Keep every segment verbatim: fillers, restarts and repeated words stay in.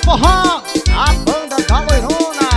forró, a banda da loirona.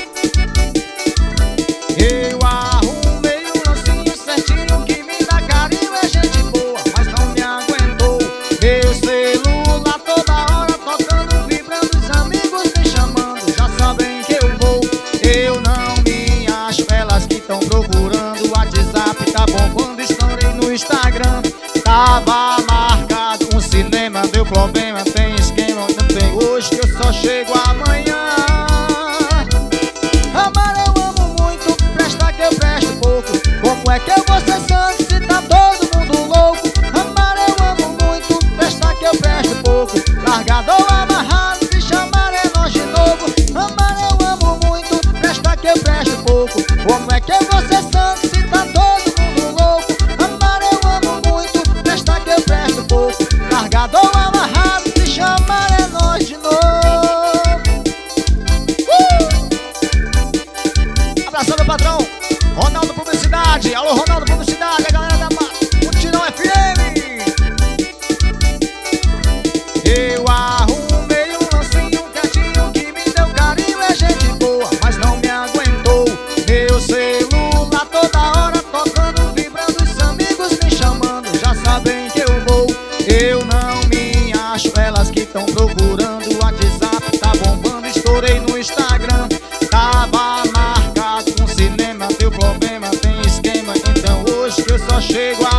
Eu arrumei um lancinho certinho que me dá carinho, é gente boa, mas não me aguentou. Meu celular toda hora tocando, vibrando, os amigos me chamando, já sabem que eu vou. Eu não me acho, elas que estão procurando. O WhatsApp tá bombando, estourei no Instagram. Tava marcado um cinema, deu problema, tem esquema, não tem hoje, que eu só chego amanhã. Amar eu amo muito, presta que eu presto pouco. Como é que eu vou ser santo se tá todo mundo louco? Amar eu amo muito, presta que eu presto pouco. Largado ou amarrado, se chamar é nós de novo. Amar eu amo muito, presta que eu presto pouco. Como é que eu vou ser santo se tá todo mundo louco? Amar eu amo muito, presta que eu presto pouco. Largado ou amarrado, se chamar é nós de novo. uh! Abração meu patrão Ronaldo Publicidade. Alô Ronaldo Publicidade, a galera da Mutirão F M. Eu arrumei um lancinho quietinho que me deu carinho, é gente boa, mas não me aguentou. Meu celular toda hora tocando, vibrando, os amigos me chamando, já sabem que eu vou. Eu não me acho, elas que estão procurando. O WhatsApp tá bombando, estourei no Instagram. Tava marcado um cinema, deu problema, tem esquema, então hoje que eu só chego